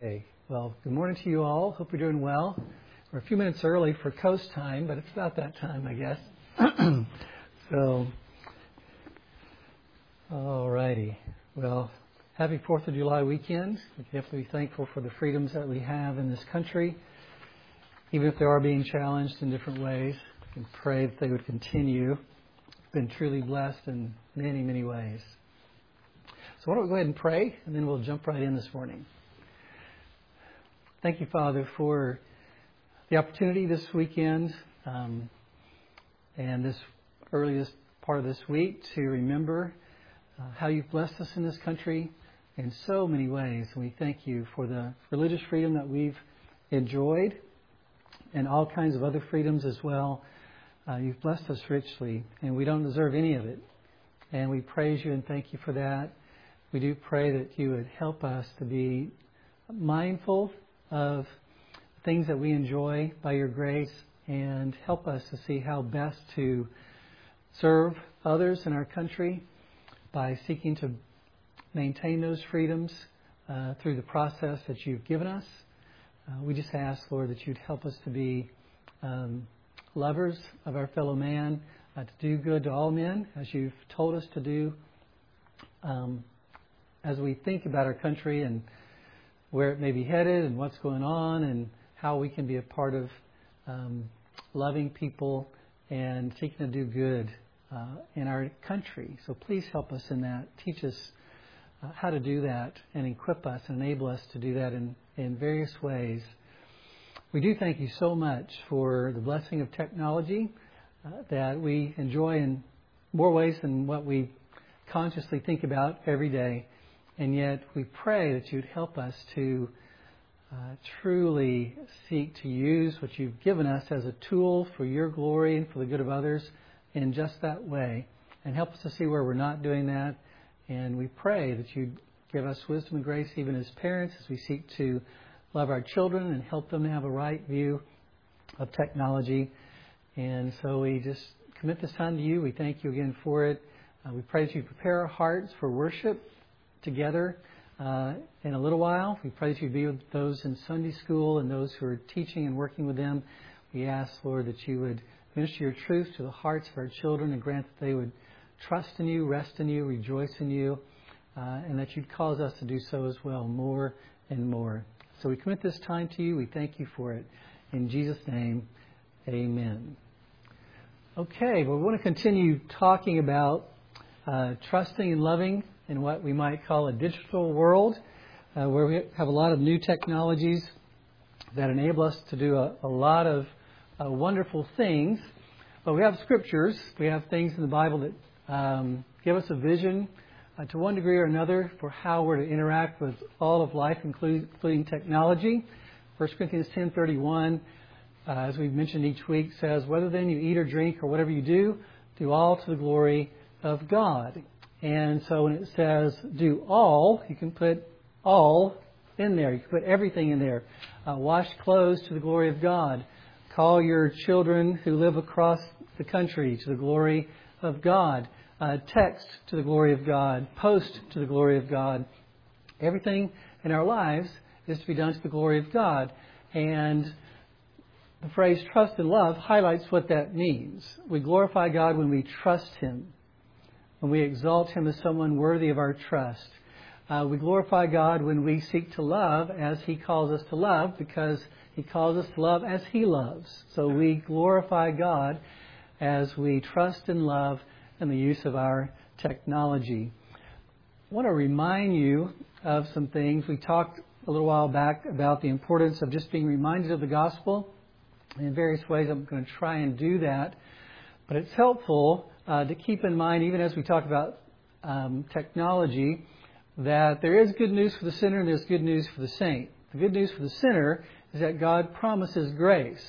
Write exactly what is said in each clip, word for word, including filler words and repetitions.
Hey, well, good morning to you all. Hope you're doing well. We're a few minutes early for coast time, but it's about that time, I guess. So, all righty. Well, happy fourth of July weekend. We can definitely be thankful for the freedoms that we have in this country, even if they are being challenged in different ways. We can pray that they would continue. Been truly blessed in many, many ways. So why don't we go ahead and pray, and then we'll jump right in this morning. Thank you, Father, for the opportunity this weekend um, and this earliest part of this week to remember uh, how you've blessed us in this country in so many ways. And we thank you for the religious freedom that we've enjoyed and all kinds of other freedoms as well. Uh, you've blessed us richly, and we don't deserve any of it. And we praise you and thank you for that. We do pray that you would help us to be mindful of things that we enjoy by your grace and help us to see how best to serve others in our country by seeking to maintain those freedoms uh, through the process that you've given us. Uh, we just ask, Lord, that you'd help us to be um, lovers of our fellow man, uh, to do good to all men, as you've told us to do. Um, as we think about our country and where it may be headed and what's going on and how we can be a part of um, loving people and seeking to do good uh, in our country. So please help us in that. Teach us uh, how to do that and equip us and enable us to do that in, in various ways. We do thank you so much for the blessing of technology uh, that we enjoy in more ways than what we consciously think about every day. And yet we pray that you'd help us to uh, truly seek to use what you've given us as a tool for your glory and for the good of others in just that way. And help us to see where we're not doing that. And we pray that you'd give us wisdom and grace even as parents as we seek to love our children and help them to have a right view of technology. And so we just commit this time to you. We thank you again for it. Uh, we pray that you prepare our hearts for worship together uh, in a little while. We pray that you be with those in Sunday school and those who are teaching and working with them. We ask, Lord, that you would minister your truth to the hearts of our children and grant that they would trust in you, rest in you, rejoice in you, uh, and that you'd cause us to do so as well, more and more. So we commit this time to you. We thank you for it. In Jesus' name, amen. Okay, well, we want to continue talking about uh, trusting and loving in what we might call a digital world, uh, where we have a lot of new technologies that enable us to do a, a lot of uh, wonderful things. But we have scriptures, we have things in the Bible that um, give us a vision uh, to one degree or another for how we're to interact with all of life, including, including technology. First Corinthians ten thirty-one, uh, as we've mentioned each week, says, "Whether then you eat or drink or whatever you do, do all to the glory of God." And so when it says do all, you can put all in there. You can put everything in there. Uh, wash clothes to the glory of God. Call your children who live across the country to the glory of God. Uh, text to the glory of God. Post to the glory of God. Everything in our lives is to be done to the glory of God. And the phrase trust and love highlights what that means. We glorify God when we trust Him. When we exalt Him as someone worthy of our trust. Uh, we glorify God when we seek to love as He calls us to love, because He calls us to love as He loves. So we glorify God as we trust and love in the use of our technology. I want to remind you of some things. We talked a little while back about the importance of just being reminded of the gospel. In various ways, I'm going to try and do that. But it's helpful Uh, to keep in mind, even as we talk about um, technology, that there is good news for the sinner and there's good news for the saint. The good news for the sinner is that God promises grace.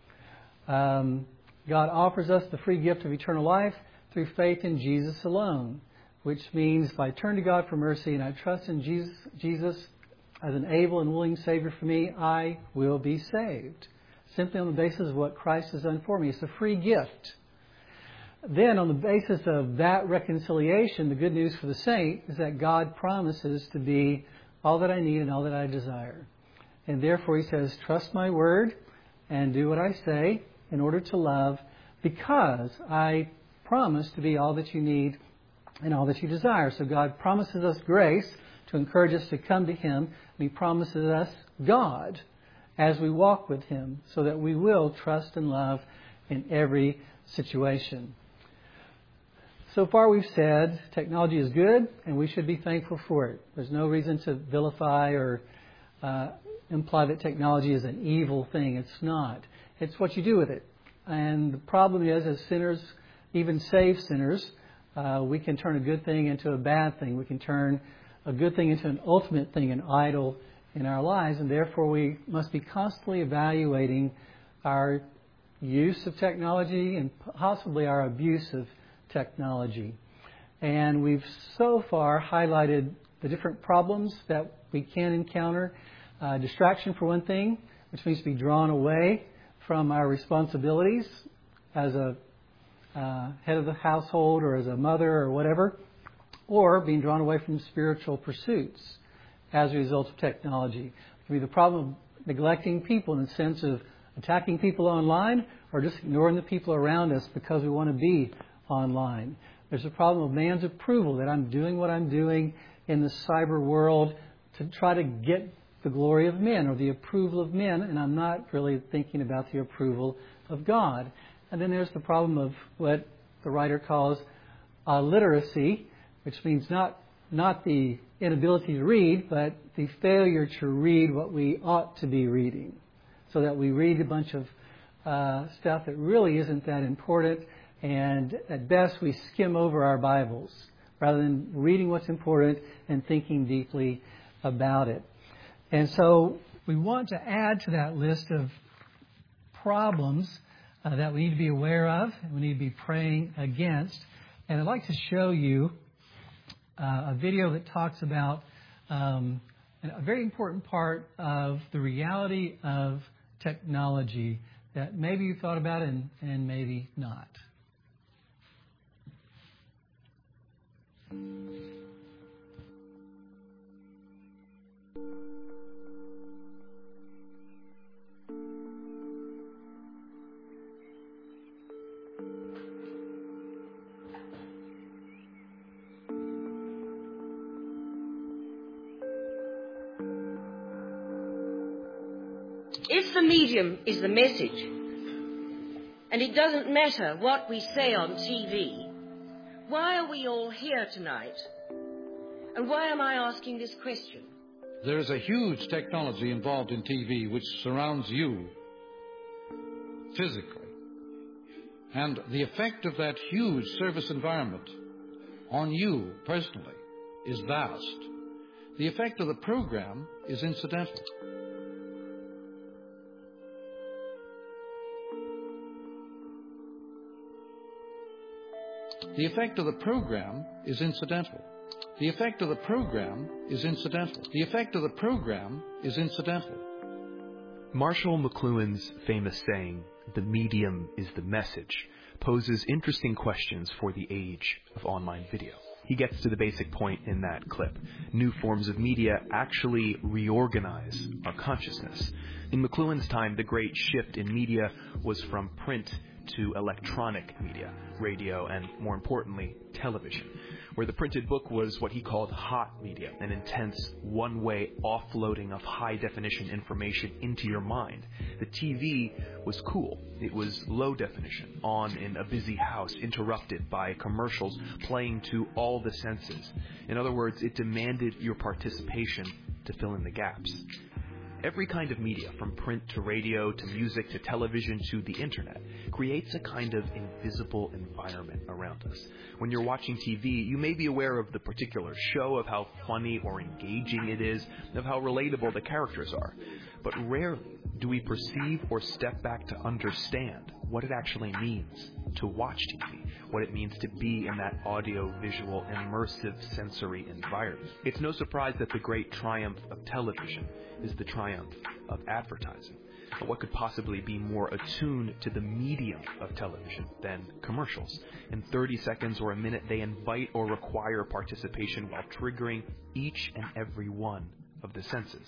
Um, God offers us the free gift of eternal life through faith in Jesus alone, which means if I turn to God for mercy and I trust in Jesus, Jesus as an able and willing Savior for me, I will be saved. Simply on the basis of what Christ has done for me. It's a free gift. Then, on the basis of that reconciliation, the good news for the saint is that God promises to be all that I need and all that I desire. And therefore, he says, trust my word and do what I say in order to love, because I promise to be all that you need and all that you desire. So God promises us grace to encourage us to come to him, and he promises us God as we walk with him, so that we will trust and love in every situation. So far we've said technology is good and we should be thankful for it. There's no reason to vilify or uh, imply that technology is an evil thing. It's not. It's what you do with it. And the problem is, as sinners, even saved sinners, uh, we can turn a good thing into a bad thing. We can turn a good thing into an ultimate thing, an idol in our lives. And therefore we must be constantly evaluating our use of technology and possibly our abuse of technology. And we've so far highlighted the different problems that we can encounter. Uh, distraction, for one thing, which means to be drawn away from our responsibilities as a uh, head of the household or as a mother or whatever, or being drawn away from spiritual pursuits as a result of technology. It can be the problem of neglecting people in the sense of attacking people online or just ignoring the people around us because we want to be online. There's a problem of man's approval, that I'm doing what I'm doing in the cyber world to try to get the glory of men or the approval of men, and I'm not really thinking about the approval of God. And then there's the problem of what the writer calls illiteracy, which means not not the inability to read, but the failure to read what we ought to be reading. So that we read a bunch of uh, stuff that really isn't that important, and at best we skim over our Bibles rather than reading what's important and thinking deeply about it. And so we want to add to that list of problems uh, that we need to be aware of and we need to be praying against. And I'd like to show you uh, a video that talks about um, a very important part of the reality of technology that maybe you thought about and, and maybe not. If the medium is the message, and it doesn't matter what we say on T V, why are we all here tonight? And why am I asking this question? There is a huge technology involved in T V which surrounds you physically. And the effect of that huge service environment on you personally is vast. The effect of the program is incidental. The effect of the program is incidental. The effect of the program is incidental. The effect of the program is incidental. Marshall McLuhan's famous saying, "The medium is the message," poses interesting questions for the age of online video. He gets to the basic point in that clip. New forms of media actually reorganize our consciousness. In McLuhan's time, the great shift in media was from print to electronic media, radio, and more importantly, television, where the printed book was what he called hot media, an intense, one-way offloading of high-definition information into your mind. The T V was cool. It was low definition, on in a busy house, interrupted by commercials playing to all the senses. In other words, it demanded your participation to fill in the gaps. Every kind of media, from print to radio to music to television to the internet, creates a kind of invisible environment around us. When you're watching T V, you may be aware of the particular show, of how funny or engaging it is, of how relatable the characters are. But rarely do we perceive or step back to understand what it actually means to watch T V, what it means to be in that audio-visual, immersive sensory environment. It's no surprise that the great triumph of television is the triumph of advertising. But what could possibly be more attuned to the medium of television than commercials? In thirty seconds or a minute, they invite or require participation while triggering each and every one of the senses.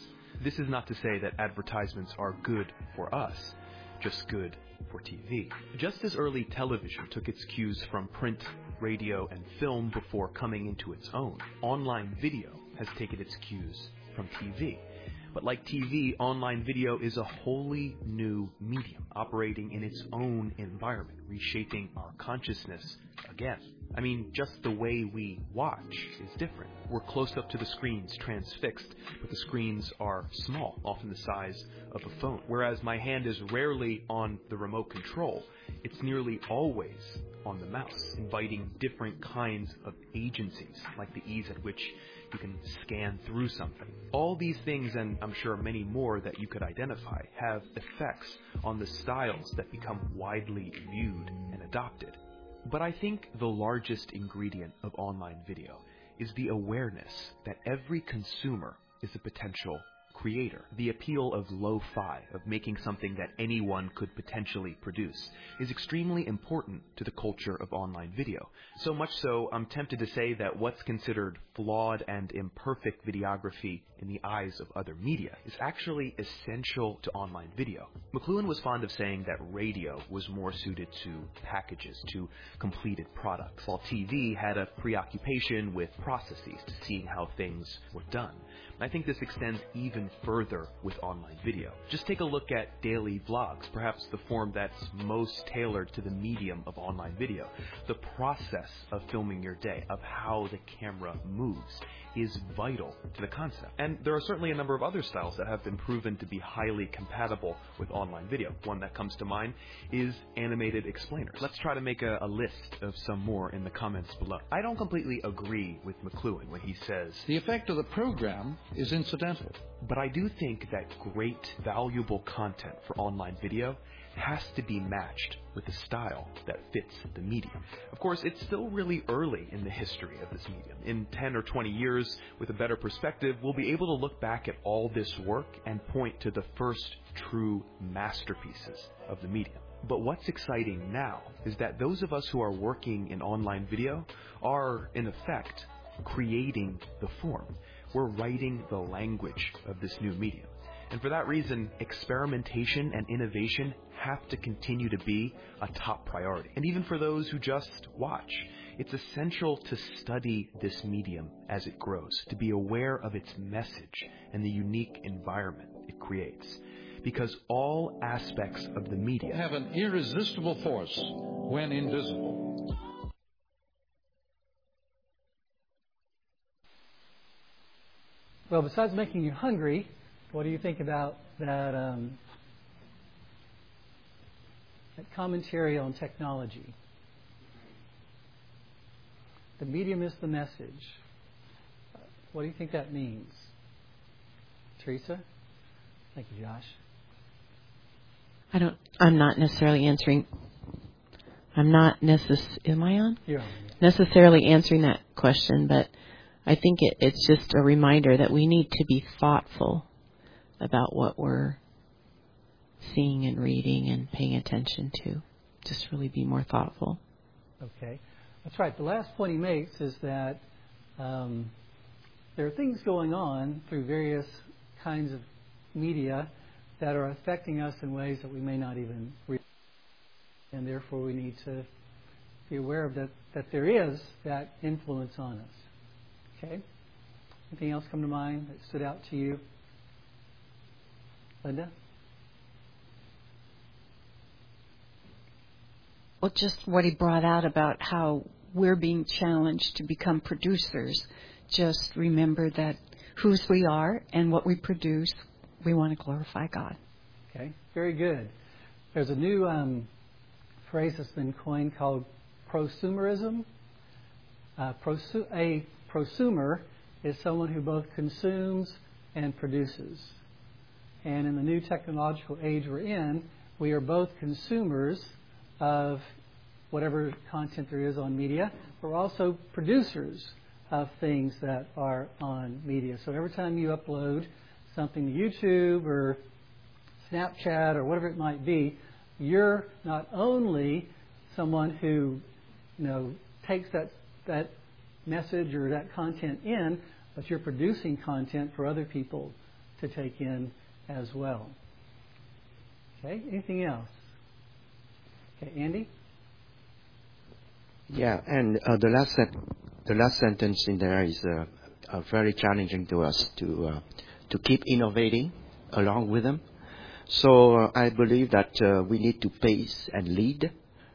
This is not to say that advertisements are good for us, just good for T V. Just as early television took its cues from print, radio, and film before coming into its own, online video has taken its cues from T V. But like T V, online video is a wholly new medium, operating in its own environment, reshaping our consciousness again. I mean, just the way we watch is different. We're close up to the screens, transfixed, but the screens are small, often the size of a phone. Whereas my hand is rarely on the remote control, it's nearly always on the mouse, inviting different kinds of agencies, like the ease at which you can scan through something. All these things, and I'm sure many more that you could identify, have effects on the styles that become widely viewed and adopted. But I think the largest ingredient of online video is the awareness that every consumer is a potential creator. The appeal of lo-fi, of making something that anyone could potentially produce, is extremely important to the culture of online video. So much so, I'm tempted to say that what's considered flawed and imperfect videography in the eyes of other media is actually essential to online video. McLuhan was fond of saying that radio was more suited to packages, to completed products, while T V had a preoccupation with processes, to seeing how things were done. I think this extends even further with online video. Just take a look at daily vlogs, perhaps the form that's most tailored to the medium of online video. The process of filming your day, of how the camera moves, is vital to the concept. And there are certainly a number of other styles that have been proven to be highly compatible with online video. One that comes to mind is animated explainers. Let's try to make a, a list of some more in the comments below. I don't completely agree with McLuhan when he says, "The effect of the program is incidental." But I do think that great, valuable content for online video has to be matched with a style that fits the medium. Of course, it's still really early in the history of this medium. In ten or twenty years, with a better perspective, we'll be able to look back at all this work and point to the first true masterpieces of the medium. But what's exciting now is that those of us who are working in online video are, in effect, creating the form. We're writing the language of this new medium. And for that reason, experimentation and innovation have to continue to be a top priority. And even for those who just watch, it's essential to study this medium as it grows, to be aware of its message and the unique environment it creates. Because all aspects of the media have an irresistible force when invisible. Well, besides making you hungry, what do you think about that, um, that commentary on technology? The medium is the message. What do you think that means? Teresa? Thank you, Josh. I don't, I'm not necessarily answering, I'm not necess, am I on? You're on. Necessarily answering that question, but I think it, it's just a reminder that we need to be thoughtful about what we're seeing and reading and paying attention to. Just really be more thoughtful. Okay. That's right. The last point he makes is that um, there are things going on through various kinds of media that are affecting us in ways that we may not even realize. And therefore we need to be aware of that, that there is that influence on us. Okay? Anything else come to mind that stood out to you? Linda? Well, just what he brought out about how we're being challenged to become producers. Just remember that whose we are and what we produce, we want to glorify God. Okay, very good. There's a new um, phrase that's been coined called prosumerism. Uh, prosu- a prosumer is someone who both consumes and produces. And in the new technological age we're in, we are both consumers of whatever content there is on media. We're also producers of things that are on media. So every time you upload something to YouTube or Snapchat or whatever it might be, you're not only someone who, you know, takes that that message or that content in, but you're producing content for other people to take in as well. Okay, anything else? Okay, Andy? Yeah, and uh, the last set, the last sentence in there is uh, uh, very challenging to us to uh, to keep innovating along with them. So uh, I believe that uh, we need to pace and lead.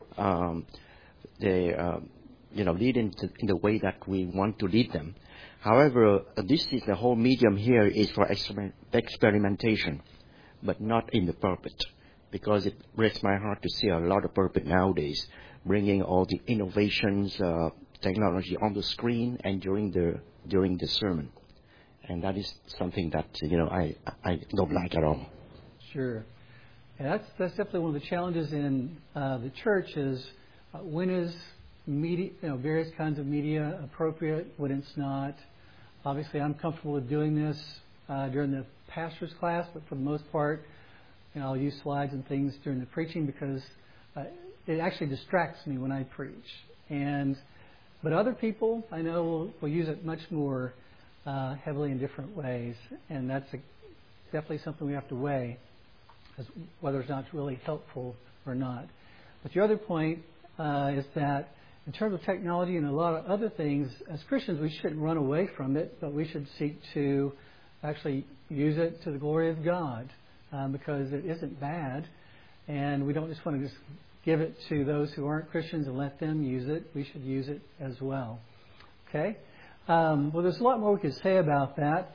Um, they, uh, you know, lead in the, in the way that we want to lead them. However, uh, this is the whole medium here is for exper- experimentation, but not in the pulpit, because it breaks my heart to see a lot of pulpit nowadays bringing all the innovations, uh, technology on the screen and during the during the sermon, and that is something that you know I I don't like at all. Sure. And that's that's definitely one of the challenges in uh, the church is uh, when is media, you know, various kinds of media appropriate, when it's not. Obviously, I'm comfortable with doing this uh, during the pastor's class, but for the most part, you know, I'll use slides and things during the preaching because uh, it actually distracts me when I preach. And but other people, I know, will, will use it much more uh, heavily in different ways, and that's a, definitely something we have to weigh as whether it's not really helpful or not. But your other point uh, is that in terms of technology and a lot of other things, as Christians, we shouldn't run away from it, but we should seek to actually use it to the glory of God um, because it isn't bad, and we don't just want to just give it to those who aren't Christians and let them use it. We should use it as well. Okay? Um, well, there's a lot more we could say about that.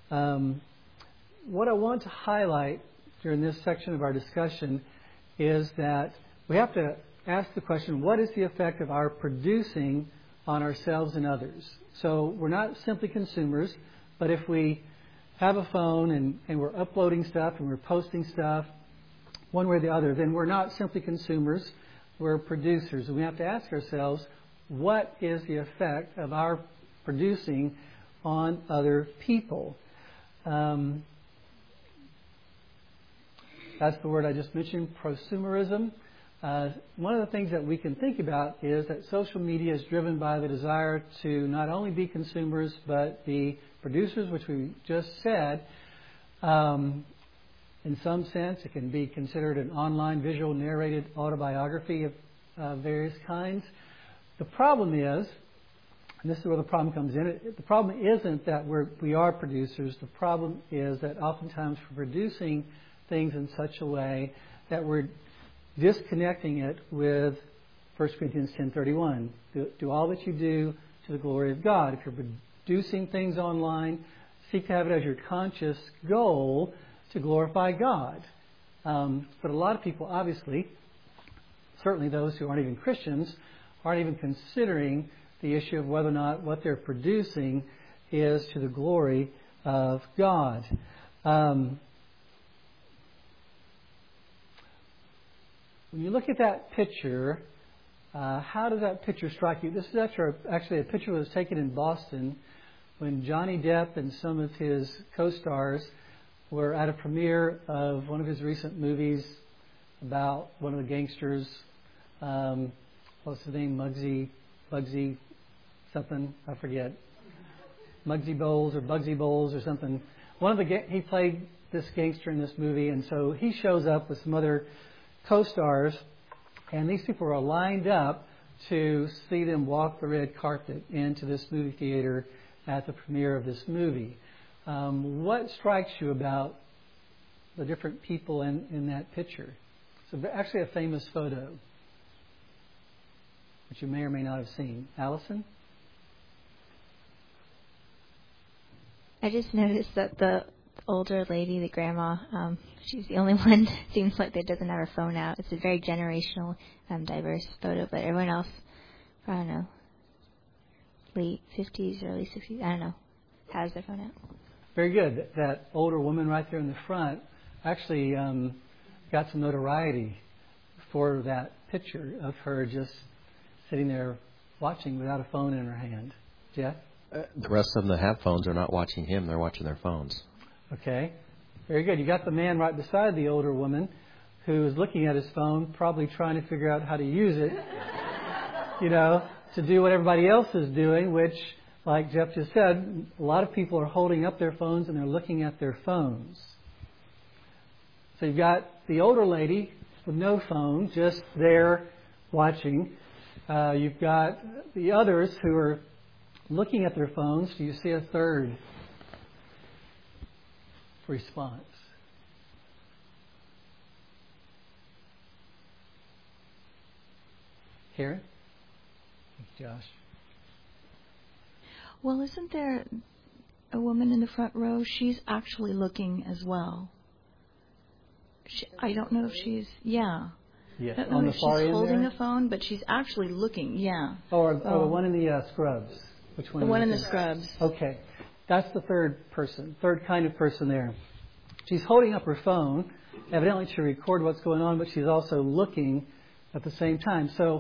Um, what I want to highlight during this section of our discussion is that we have to ask the question, what is the effect of our producing on ourselves and others? So we're not simply consumers, but if we have a phone and, and we're uploading stuff and we're posting stuff, one way or the other, then we're not simply consumers, we're producers. And we have to ask ourselves, what is the effect of our producing on other people? Um, that's the word I just mentioned, prosumerism. Uh, one of the things that we can think about is that social media is driven by the desire to not only be consumers, but be producers, which we just said. Um, in some sense, it can be considered an online visual narrated autobiography of uh, various kinds. The problem is, and this is where the problem comes in, it, the problem isn't that we're, we are producers. The problem is that oftentimes we're producing things in such a way that we're disconnecting it with First Corinthians ten thirty-one. Do, do all that you do to the glory of God. If you're producing things online, seek to have it as your conscious goal to glorify God. Um, but a lot of people, obviously, certainly those who aren't even Christians, aren't even considering the issue of whether or not what they're producing is to the glory of God. Um, when you look at that picture, uh, how does that picture strike you? This is actually, actually a picture that was taken in Boston when Johnny Depp and some of his co-stars were at a premiere of one of his recent movies about one of the gangsters. Um, what's his name? Muggsy, Bugsy, something I forget. Muggsy Bowles or Bugsy Bowles or something. One of the ga- he played this gangster in this movie, and so he shows up with some other co-stars, and these people are lined up to see them walk the red carpet into this movie theater at the premiere of this movie. Um, what strikes you about the different people in, in that picture? It's a, actually a famous photo, which you may or may not have seen. Allison? I just noticed that the older lady, the grandma, um, she's the only one, seems like that doesn't have her phone out. It's a very generational, um, diverse photo, but everyone else, I don't know, late fifties, early sixties, I don't know, has their phone out. Very good. That older woman right there in the front actually um, got some notoriety for that picture of her just sitting there watching without a phone in her hand. Jeff? Uh, the rest of them that have phones are not watching him. They're watching their phones. Okay. Very good. You got the man right beside the older woman who is looking at his phone, probably trying to figure out how to use it, you know, to do what everybody else is doing, which like Jeff just said, a lot of people are holding up their phones and they're looking at their phones. So you've got the older lady with no phone, just there watching. Uh, you've got the others who are looking at their phones. Do you see a third response? Karen? Josh? Well, isn't there a woman in the front row? She's actually looking as well. She, I don't know if she's, yeah. Yes, I don't know on if the far she's end holding there? a phone, but she's actually looking, yeah. Or, or Oh. the one in the uh, scrubs? Which one? The one in the looking? scrubs. Okay. That's the third person, third kind of person there. She's holding up her phone, evidently to record what's going on, but she's also looking at the same time. So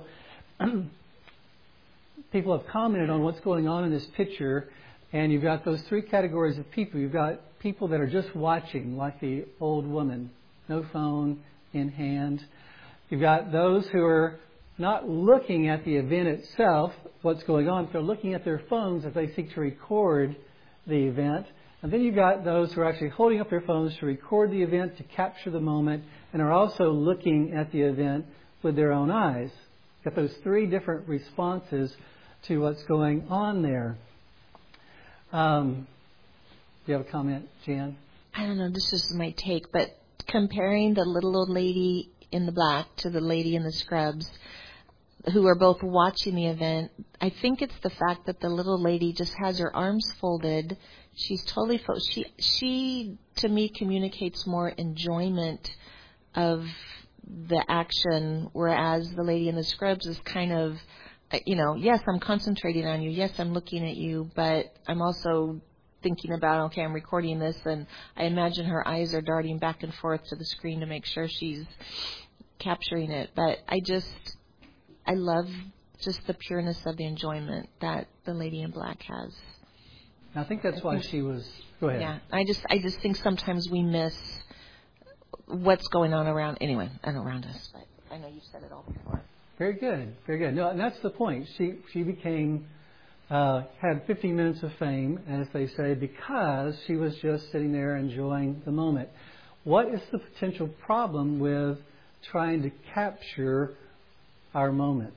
people have commented on what's going on in this picture, and you've got those three categories of people. You've got people that are just watching, like the old woman, no phone in hand. You've got those who are not looking at the event itself, what's going on, but they're looking at their phones as they seek to record the event. And then you've got those who are actually holding up their phones to record the event, to capture the moment, and are also looking at the event with their own eyes. You've got those three different responses to what's going on there. Um, do you have a comment, Jan? I don't know, this is my take, but comparing the little old lady in the black to the lady in the scrubs, who are both watching the event, I think it's the fact that the little lady just has her arms folded. She's totally fo- she she to me communicates more enjoyment of the action, whereas the lady in the scrubs is kind of, you know, yes, I'm concentrating on you, yes, I'm looking at you, but I'm also thinking about, okay, I'm recording this, and I imagine her eyes are darting back and forth to the screen to make sure she's capturing it. But I just, I love just the pureness of the enjoyment that the lady in black has. I think that's why she was. Go ahead. Yeah, I just, I just think sometimes we miss what's going on around. Anyway, I don't around us, but I know you've said it all before. Very good, very good. No, and that's the point. She she became uh, had fifteen minutes of fame, as they say, because she was just sitting there enjoying the moment. What is the potential problem with trying to capture our moments?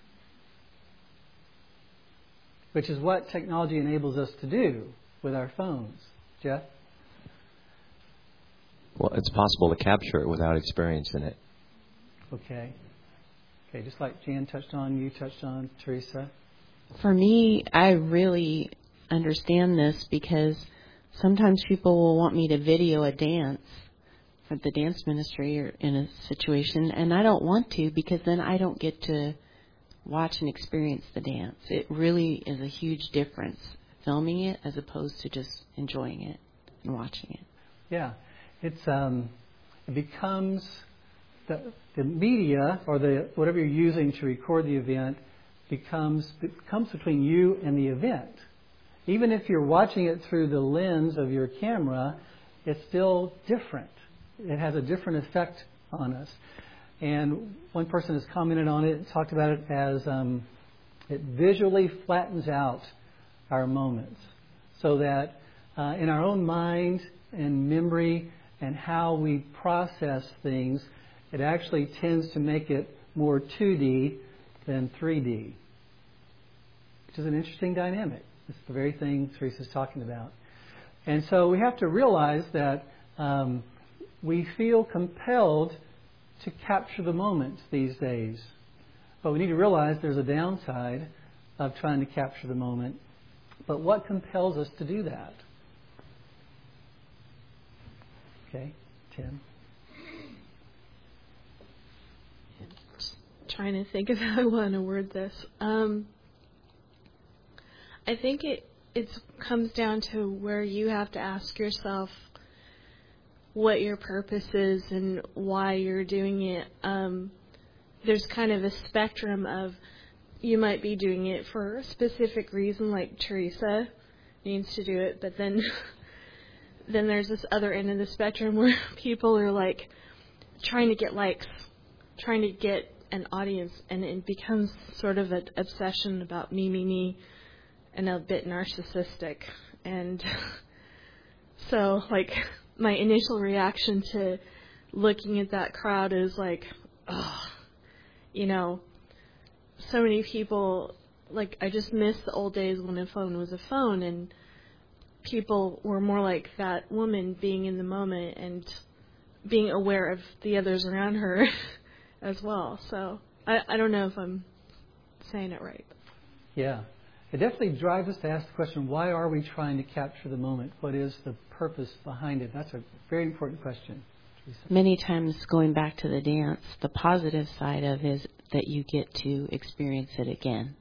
Which is what technology enables us to do with our phones. Jeff? Well, it's possible to capture it without experiencing it. Okay. Okay, just like Jan touched on, you touched on, Teresa. For me, I really understand this because sometimes people will want me to video a dance for the dance ministry or in a situation, and I don't want to because then I don't get to watch and experience the dance. It really is a huge difference, filming it as opposed to just enjoying it and watching it. Yeah, it's um, it becomes the, the media or the whatever you're using to record the event becomes it comes between you and the event. Even if you're watching it through the lens of your camera, it's still different. It has a different effect on us. And one person has commented on it and talked about it as um, it visually flattens out our moments so that uh, in our own mind and memory and how we process things, it actually tends to make it more two D than three D, which is an interesting dynamic. It's the very thing Teresa's talking about. And so we have to realize that um, we feel compelled to capture the moments these days. But we need to realize there's a downside of trying to capture the moment. But what compels us to do that? Okay, Tim. Trying to think of how I want to word this. Um, I think it it comes down to where you have to ask yourself what your purpose is and why you're doing it. Um, there's kind of a spectrum of you might be doing it for a specific reason, like Teresa needs to do it, but then then there's this other end of the spectrum where people are like trying to get likes, trying to get an audience, and it becomes sort of an obsession about me, me, me. and a bit narcissistic. And so, like, my initial reaction to looking at that crowd is like, oh, you know, so many people, like, I just miss the old days when a phone was a phone, and people were more like that woman, being in the moment and being aware of the others around her as well. So I, I don't know if I'm saying it right. Yeah. It definitely drives us to ask the question, why are we trying to capture the moment? What is the purpose behind it? That's a very important question. Many times, going back to the dance, the positive side of it is that you get to experience it again.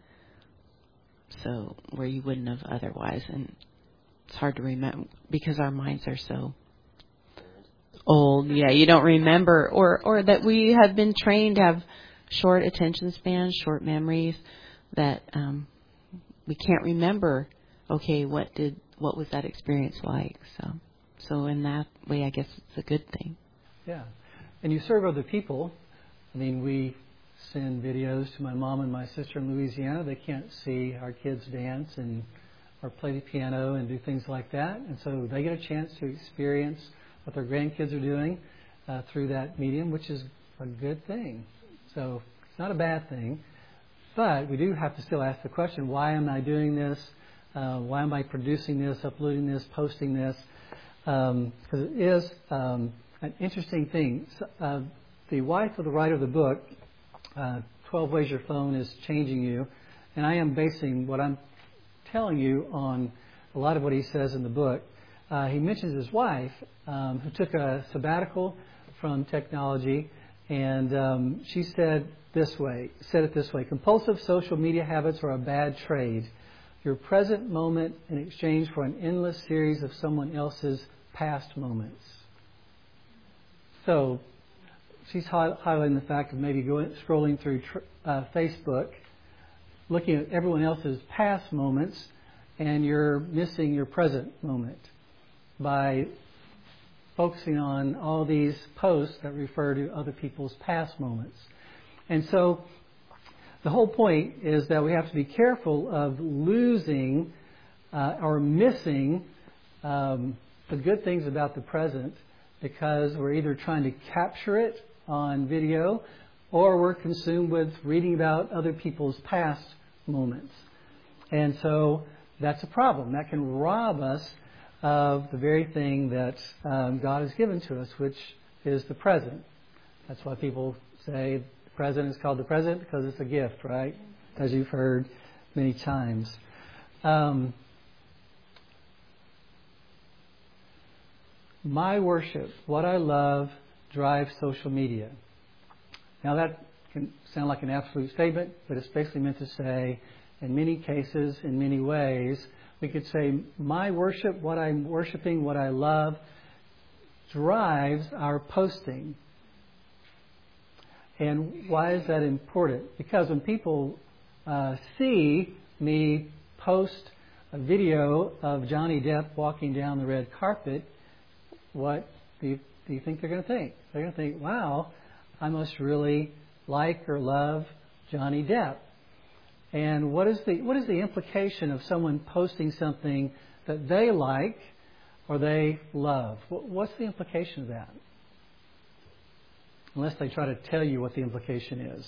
So where you wouldn't have otherwise. And it's hard to remember because our minds are so old. Yeah, you don't remember. Or, or that we have been trained to have short attention spans, short memories, that um, we can't remember, okay, what did what was that experience like? So so in that way, I guess it's a good thing. Yeah. And you serve other people. I mean, we send videos to my mom and my sister in Louisiana. They can't see our kids dance and or play the piano and do things like that. And so they get a chance to experience what their grandkids are doing uh, through that medium, which is a good thing. So it's not a bad thing. But we do have to still ask the question, why am I doing this? Uh, why am I producing this, uploading this, posting this? Because um, it is um, an interesting thing. So, uh, the wife of the writer of the book, uh, twelve Ways Your Phone is Changing You, and I am basing what I'm telling you on a lot of what he says in the book. Uh, he mentions his wife, um, who took a sabbatical from technology, and um, she said this way, said it this way, compulsive social media habits are a bad trade. Your present moment in exchange for an endless series of someone else's past moments. So she's hi- highlighting the fact of maybe going, scrolling through tr- uh, Facebook, looking at everyone else's past moments, and you're missing your present moment by focusing on all these posts that refer to other people's past moments. And so the whole point is that we have to be careful of losing uh, or missing um, the good things about the present because we're either trying to capture it on video or we're consumed with reading about other people's past moments. And so that's a problem. That can rob us of the very thing that um, God has given to us, which is the present. That's why people say the present is called the present because it's a gift, right? As you've heard many times. Um, my worship, what I love, drives social media. Now that can sound like an absolute statement, but it's basically meant to say, in many cases, in many ways, we could say my worship, what I'm worshiping, what I love, drives our posting. And why is that important? Because when people uh, see me post a video of Johnny Depp walking down the red carpet, what do you, do you think they're going to think? They're going to think, wow, I must really like or love Johnny Depp. And what is the what is the implication of someone posting something that they like or they love? What's the implication of that? Unless they try to tell you what the implication is.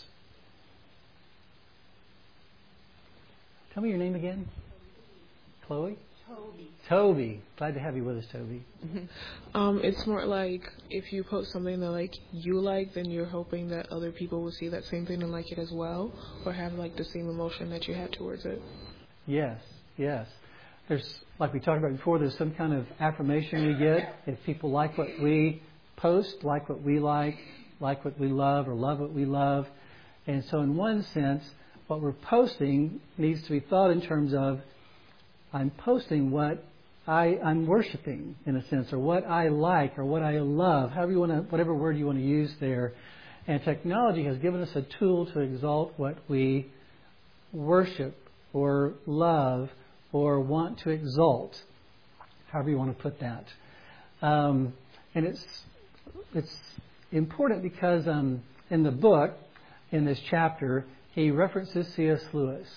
Tell me your name again. Chloe? Toby. Toby. Glad to have you with us, Toby. Um, it's more like if you post something that like you like, then you're hoping that other people will see that same thing and like it as well, or have like the same emotion that you had towards it. Yes, yes. There's, like we talked about before, there's some kind of affirmation we get if people like what we post, like what we like, like what we love, or love what we love. And so in one sense, what we're posting needs to be thought in terms of I'm posting what I, I'm worshiping, in a sense, or what I like, or what I love, however you want to, whatever word you want to use there. And technology has given us a tool to exalt what we worship, or love, or want to exalt, however you want to put that. Um, and it's it's important because um, in the book, in this chapter, he references C S Lewis.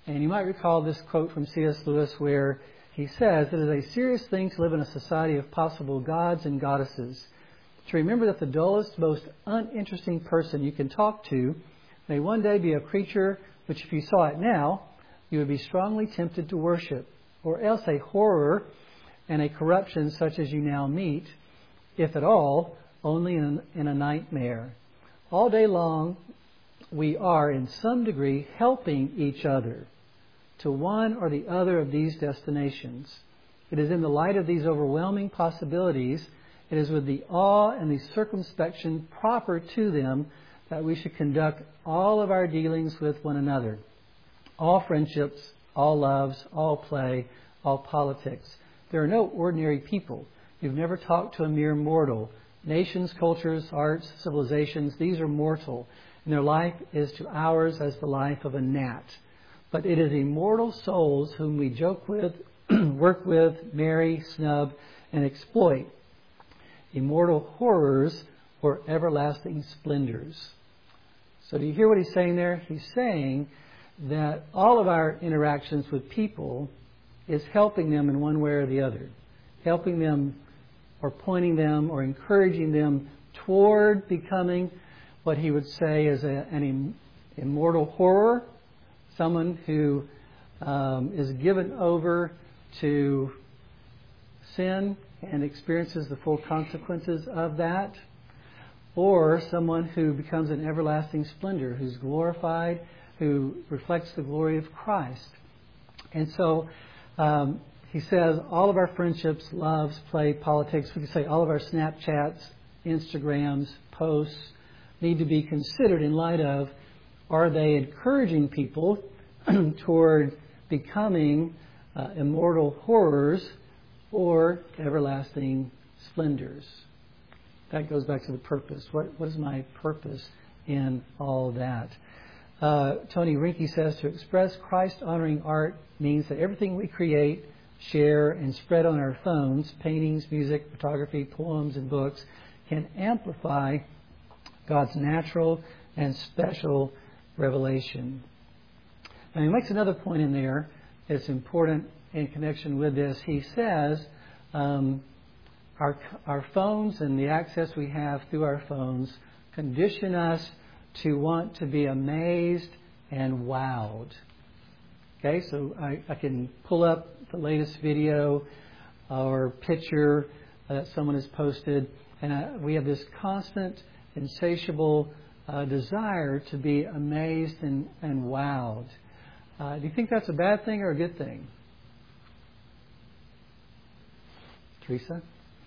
And you might recall this quote from C S Lewis where he says, "It is a serious thing to live in a society of possible gods and goddesses. To remember that the dullest, most uninteresting person you can talk to may one day be a creature which, if you saw it now, you would be strongly tempted to worship, or else a horror and a corruption such as you now meet, if at all, only in, in a nightmare. All day long, we are in some degree helping each other to one or the other of these destinations. It is in the light of these overwhelming possibilities, it is with the awe and the circumspection proper to them that we should conduct all of our dealings with one another. All friendships, all loves, all play, all politics. There are no ordinary people. You've never talked to a mere mortal. Nations, cultures, arts, civilizations, these are mortal, and their life is to ours as the life of a gnat. But it is immortal souls whom we joke with, work with, marry, snub, and exploit. Immortal horrors or everlasting splendors." So do you hear what he's saying there? He's saying that all of our interactions with people is helping them in one way or the other. Helping them or pointing them or encouraging them toward becoming what he would say is a, an immortal horror, someone who um, is given over to sin and experiences the full consequences of that, or someone who becomes an everlasting splendor, who's glorified, who reflects the glory of Christ. And so um, he says all of our friendships, loves, play, politics, we could say all of our Snapchats, Instagrams, posts need to be considered in light of, are they encouraging people toward becoming uh, immortal horrors or everlasting splendors? That goes back to the purpose. What, what is my purpose in all that? Uh, Tony Rinke says to express Christ-honoring art means that everything we create, share, and spread on our phones, paintings, music, photography, poems, and books, can amplify God's natural and special revelation. And he makes another point in there that's important in connection with this. He says um, our, our phones and the access we have through our phones condition us to want to be amazed and wowed. Okay, so I, I can pull up the latest video or picture that someone has posted, and I, we have this constant, insatiable uh, desire to be amazed and, and wowed. Uh, do you think that's a bad thing or a good thing? Teresa?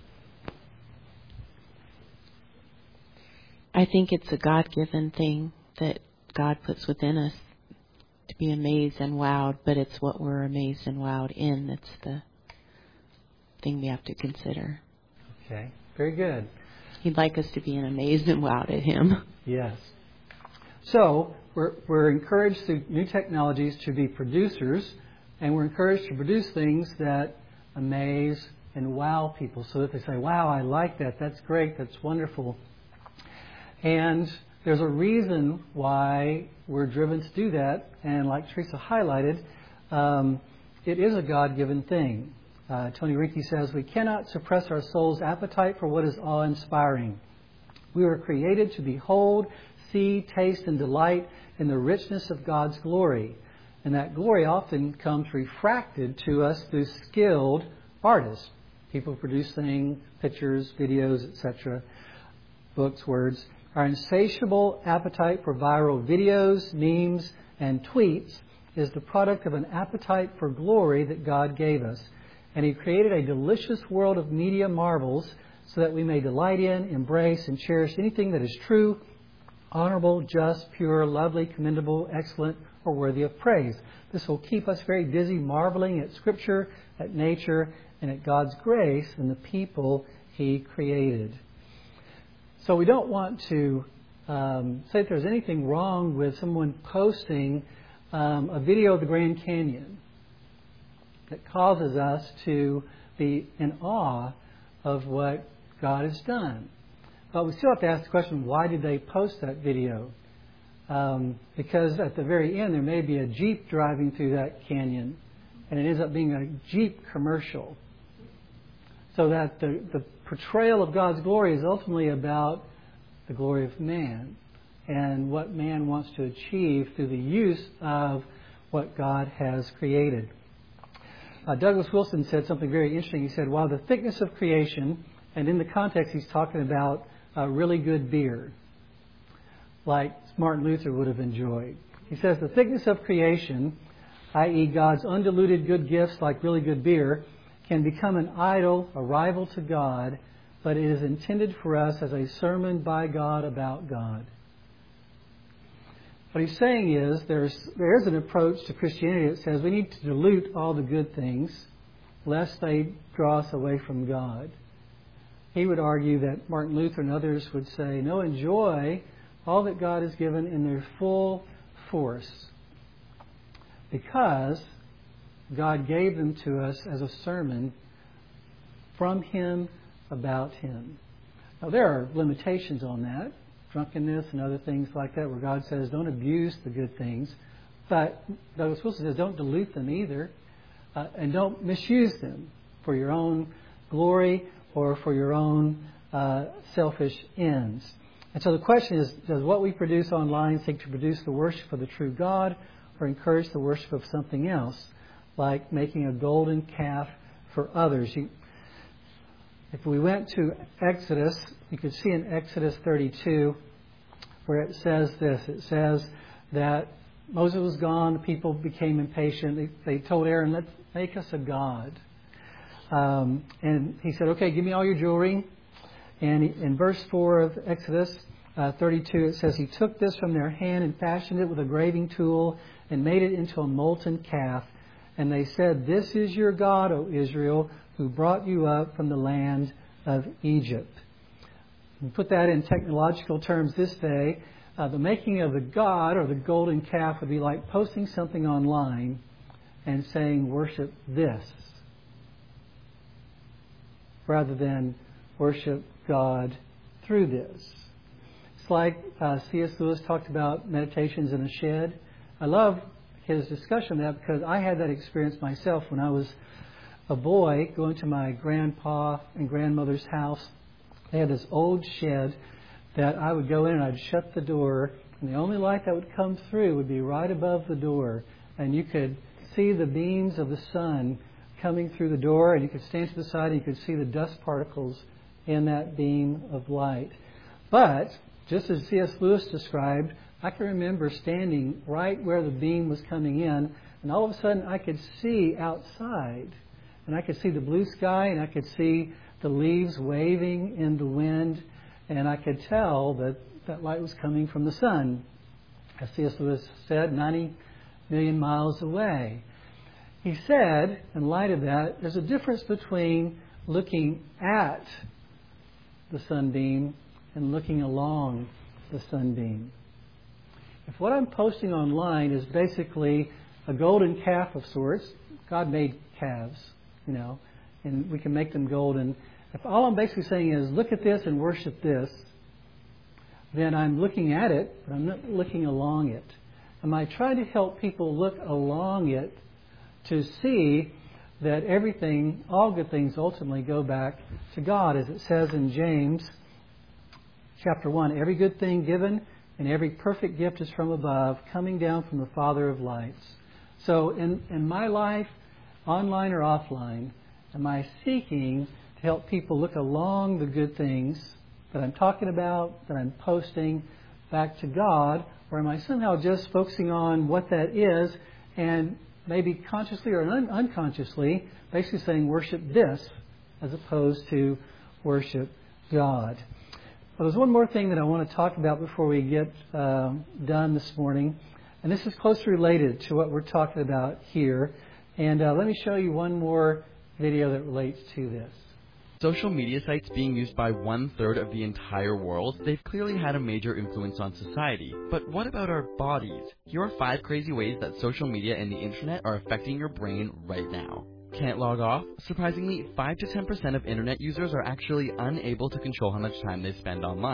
I think it's a God-given thing that God puts within us to be amazed and wowed, but it's what we're amazed and wowed in that's the thing we have to consider. Okay, very good. He'd like us to be amazed and wowed at Him. Yes. So we're, we're encouraged through new technologies to be producers, and we're encouraged to produce things that amaze and wow people so that they say, wow, I like that. That's great. That's wonderful. And there's a reason why we're driven to do that. And like Teresa highlighted, um, it is a God-given thing. Uh, Tony Rinke says, we cannot suppress our soul's appetite for what is awe-inspiring. We were created to behold, see, taste, and delight in the richness of God's glory. And that glory often comes refracted to us through skilled artists. People produce things, pictures, videos, et cetera, books, words. Our insatiable appetite for viral videos, memes, and tweets is the product of an appetite for glory that God gave us. And He created a delicious world of media marvels so that we may delight in, embrace, and cherish anything that is true, honorable, just, pure, lovely, commendable, excellent, or worthy of praise. This will keep us very busy marveling at Scripture, at nature, and at God's grace and the people He created. So we don't want to um, say that there's anything wrong with someone posting um, a video of the Grand Canyon that causes us to be in awe of what God has done. But we still have to ask the question, why did they post that video? Um, because at the very end, there may be a Jeep driving through that canyon, and it ends up being a Jeep commercial. So that the, the portrayal of God's glory is ultimately about the glory of man and what man wants to achieve through the use of what God has created. Uh, Douglas Wilson said something very interesting. He said, while the thickness of creation, and in the context he's talking about uh, really good beer, like Martin Luther would have enjoyed. He says, the thickness of creation, that is God's undiluted good gifts like really good beer, can become an idol, a rival to God, but it is intended for us as a sermon by God about God. What he's saying is there's there is an approach to Christianity that says we need to dilute all the good things lest they draw us away from God. He would argue that Martin Luther and others would say, no, enjoy all that God has given in their full force, because God gave them to us as a sermon from Him about Him. Now, there are limitations on that, drunkenness and other things like that, where God says don't abuse the good things. But Douglas Wilson says don't dilute them either, uh, and don't misuse them for your own glory or for your own uh, selfish ends. And so the question is, does what we produce online seek to produce the worship of the true God or encourage the worship of something else, like making a golden calf for others? You, if we went to Exodus, you could see in Exodus thirty-two where it says this. It says that Moses was gone, the people became impatient. They, they told Aaron, let's make us a god. Um, and he said, okay, give me all your jewelry. And in verse four of Exodus uh, thirty-two, it says, he took this from their hand and fashioned it with a graving tool and made it into a molten calf. And they said, this is your God, O Israel, who brought you up from the land of Egypt. And put that in technological terms this day, uh, the making of the god or the golden calf would be like posting something online and saying, worship this, rather than worship God through this. It's like uh, C S Lewis talked about meditations in a shed. I love his discussion of that because I had that experience myself when I was a boy going to my grandpa and grandmother's house. They had this old shed that I would go in and I'd shut the door, and the only light that would come through would be right above the door, and you could see the beams of the sun coming through the door, and you could stand to the side and you could see the dust particles in that beam of light. But, just as C S Lewis described, I can remember standing right where the beam was coming in, and all of a sudden I could see outside. And I could see the blue sky, and I could see the leaves waving in the wind, and I could tell that that light was coming from the sun. As C S Lewis said, ninety million miles away. He said, in light of that, there's a difference between looking at the sunbeam and looking along the sunbeam. If what I'm posting online is basically a golden calf of sorts, God made calves, you know, and we can make them golden. If all I'm basically saying is look at this and worship this, then I'm looking at it, but I'm not looking along it. And I try to help people look along it to see that everything, all good things ultimately go back to God. As it says in James chapter one, every good thing given and every perfect gift is from above, coming down from the Father of lights. So in, in my life, online or offline, am I seeking to help people look along the good things that I'm talking about, that I'm posting, back to God? Or am I somehow just focusing on what that is and maybe consciously or un- unconsciously basically saying worship this as opposed to worship God? Well, there's one more thing that I want to talk about before we get uh, done this morning. And this is closely related to what we're talking about here. And uh, let me show you one more video that relates to this. Social media sites being used by one-third of the entire world, they've clearly had a major influence on society. But what about our bodies? Here are five crazy ways that social media and the internet are affecting your brain right now. Can't log off? Surprisingly, five to ten percent of internet users are actually unable to control how much time they spend online.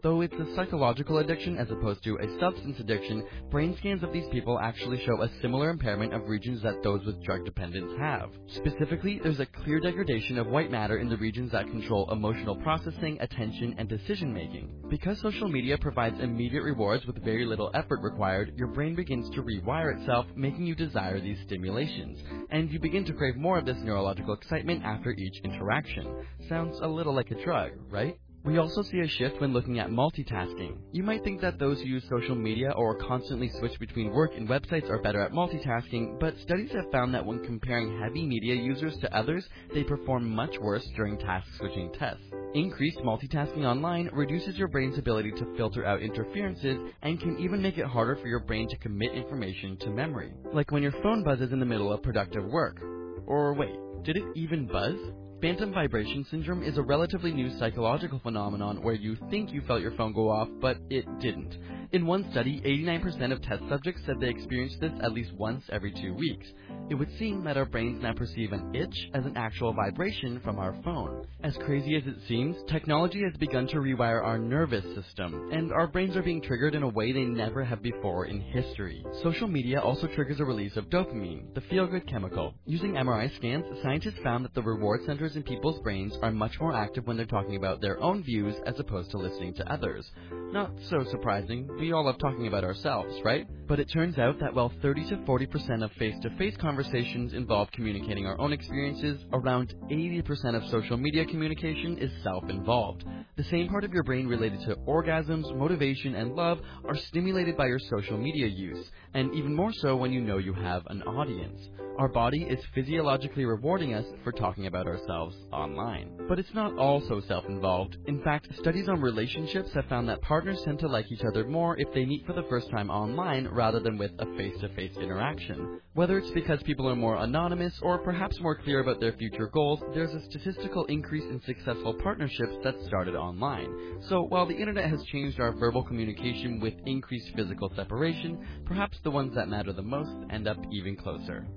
Though it's a psychological addiction as opposed to a substance addiction, brain scans of these people actually show a similar impairment of regions that those with drug dependence have. Specifically, there's a clear degradation of white matter in the regions that control emotional processing, attention, and decision-making. Because social media provides immediate rewards with very little effort required, your brain begins to rewire itself, making you desire these stimulations. And you begin to crave more of this neurological excitement after each interaction. Sounds a little like a drug, right? We also see a shift when looking at multitasking. You might think that those who use social media or constantly switch between work and websites are better at multitasking, but studies have found that when comparing heavy media users to others, they perform much worse during task switching tests. Increased multitasking online reduces your brain's ability to filter out interferences and can even make it harder for your brain to commit information to memory. Like when your phone buzzes in the middle of productive work. Or wait, did it even buzz? Phantom vibration syndrome is a relatively new psychological phenomenon where you think you felt your phone go off, but it didn't. In one study, eighty-nine percent of test subjects said they experienced this at least once every two weeks. It would seem that our brains now perceive an itch as an actual vibration from our phone. As crazy as it seems, technology has begun to rewire our nervous system, and our brains are being triggered in a way they never have before in history. Social media also triggers a release of dopamine, the feel-good chemical. Using M R I scans, scientists found that the reward centers in people's brains are much more active when they're talking about their own views as opposed to listening to others. Not so surprising, we all love talking about ourselves, right? But it turns out that while thirty to forty percent of face-to-face conversations involve communicating our own experiences, around eighty percent of social media communication is self-involved. The same part of your brain related to orgasms, motivation, and love are stimulated by your social media use, and even more so when you know you have an audience. Our body is physiologically rewarding us for talking about ourselves online. But it's not all so self-involved. In fact, studies on relationships have found that partners tend to like each other more if they meet for the first time online rather than with a face-to-face interaction. Whether it's because people are more anonymous or perhaps more clear about their future goals, there's a statistical increase in successful partnerships that started online. So while the internet has changed our verbal communication with increased physical separation, perhaps the ones that matter the most end up even closer.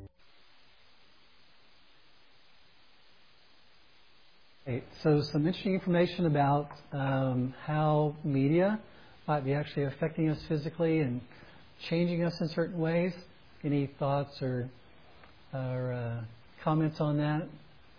Okay, so some interesting information about um, how media might be actually affecting us physically and changing us in certain ways. Any thoughts or, or uh, comments on that?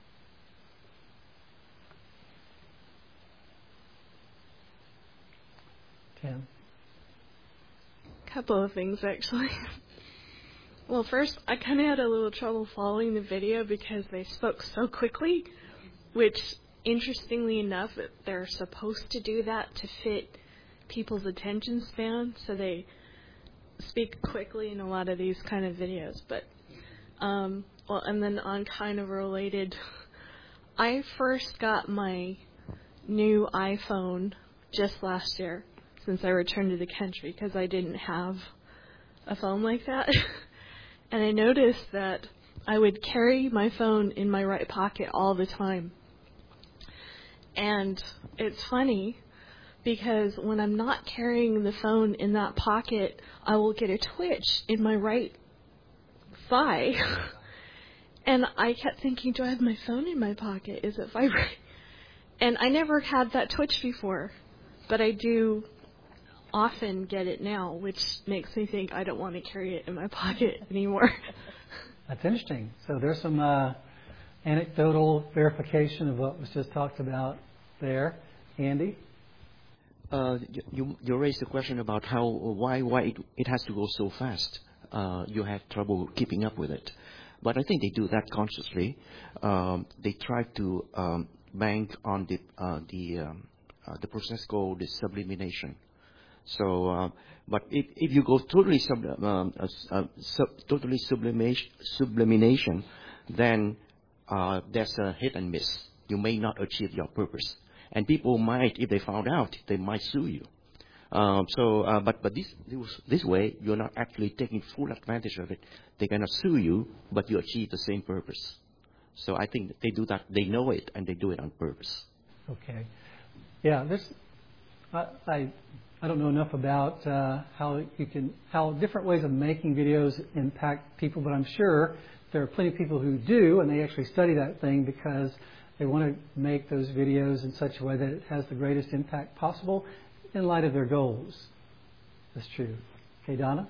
Tim? Couple of things, actually. Well, first, I kind of had a little trouble following the video because they spoke so quickly, which, interestingly enough, they're supposed to do that to fit people's attention span, so they speak quickly in a lot of these kind of videos. But, um, well, and then on kind of related, I first got my new iPhone just last year, since I returned to the country, because I didn't have a phone like that. And I noticed that I would carry my phone in my right pocket all the time. And it's funny because when I'm not carrying the phone in that pocket, I will get a twitch in my right thigh. And I kept thinking, do I have my phone in my pocket? Is it vibrating? And I never had that twitch before, but I do often get it now, which makes me think I don't want to carry it in my pocket anymore. That's interesting. So there's some uh, anecdotal verification of what was just talked about there. Andy? Uh, you, you raised the question about how why why it, it has to go so fast. Uh, you have trouble keeping up with it. But I think they do that consciously. Um, they try to um, bank on the uh, the um, uh, the process called the sublimation. So, uh, but if, if you go totally sub, um, uh, uh, sub, totally sublimation, sublimination, then uh, there's a hit and miss. You may not achieve your purpose, and people might, if they found out, they might sue you. Um, so, uh, but but this, this this way, you're not actually taking full advantage of it. They cannot sue you, but you achieve the same purpose. So I think they do that. They know it, and they do it on purpose. Okay. Yeah. This I. I I don't know enough about uh, how you can, how different ways of making videos impact people, but I'm sure there are plenty of people who do, and they actually study that thing because they want to make those videos in such a way that it has the greatest impact possible. in light of their goals. That's true. Okay, Donna?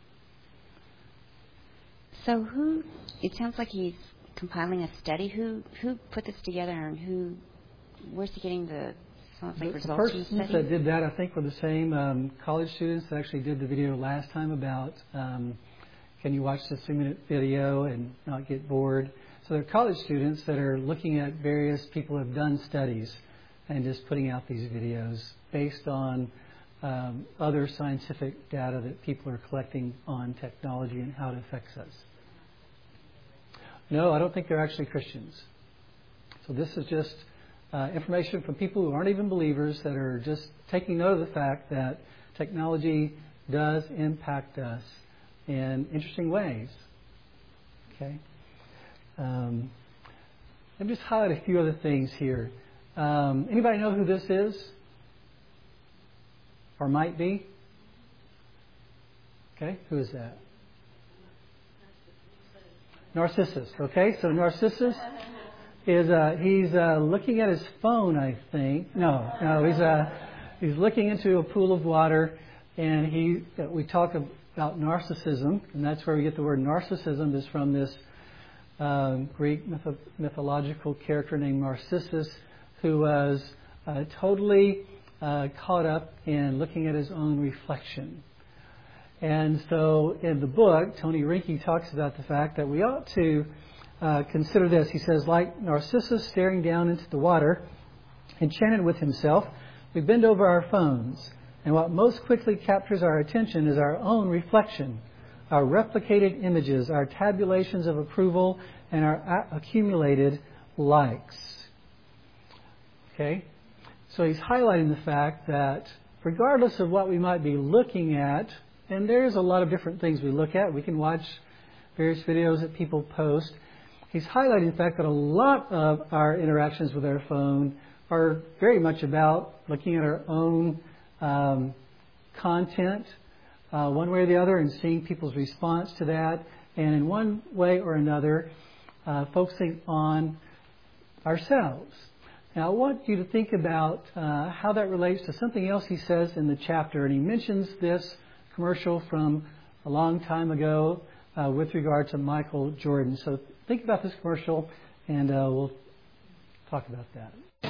So who, it sounds like he's compiling a study. Who who put this together and who, where's he getting the, sounds like The results from the persons study? that did that, I think, were the same um, college students that actually did the video last time about um, can you watch this three-minute video and not get bored. So they're college students that are looking at various people who have done studies and just putting out these videos based on um, other scientific data that people are collecting on technology and how it affects us. No, I don't think they're actually Christians. So this is just uh, information from people who aren't even believers that are just taking note of the fact that technology does impact us in interesting ways. Okay. Um, let me just highlight a few other things here. Um, anybody know who this is? Or might be? Okay, who is that? Narcissus. Okay, so Narcissus is uh, he's uh, looking at his phone, I think. No, no, he's uh, he's looking into a pool of water, and he uh, we talk about narcissism, and that's where we get the word narcissism is from this um, Greek myth- mythological character named Narcissus, who was uh, totally uh, caught up in looking at his own reflection. And so in the book, Tony Rinke talks about the fact that we ought to uh, consider this. He says, like Narcissus staring down into the water, enchanted with himself, we bend over our phones. And what most quickly captures our attention is our own reflection, our replicated images, our tabulations of approval, and our a- accumulated likes. Okay? So he's highlighting the fact that regardless of what we might be looking at, and there's a lot of different things we look at. We can watch various videos that people post. He's highlighting the fact that a lot of our interactions with our phone are very much about looking at our own um, content, uh, one way or the other, and seeing people's response to that, and in one way or another, uh, focusing on ourselves. Now, I want you to think about uh, how that relates to something else he says in the chapter, and he mentions this commercial from a long time ago uh, with regard to Michael Jordan. So think about this commercial, and uh, we'll talk about that.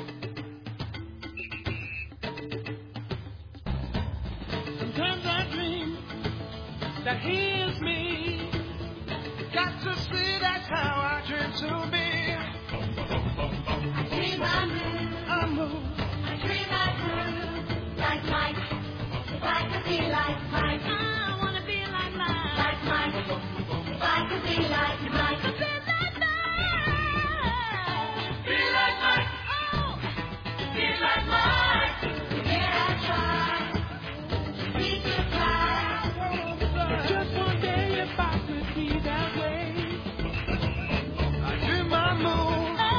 Sometimes I dream that he is me. Got to see that's how I dream to be. I dream I move, I move. I dream I move like Mike. If I could be like Mike, I want to be like Mike. Like Mike. If I could be like Mike, be like Mike. Be like Mike. Oh, be like Mike. Yeah, I try to be too fly. Just one day if I could be that way, I dream I move.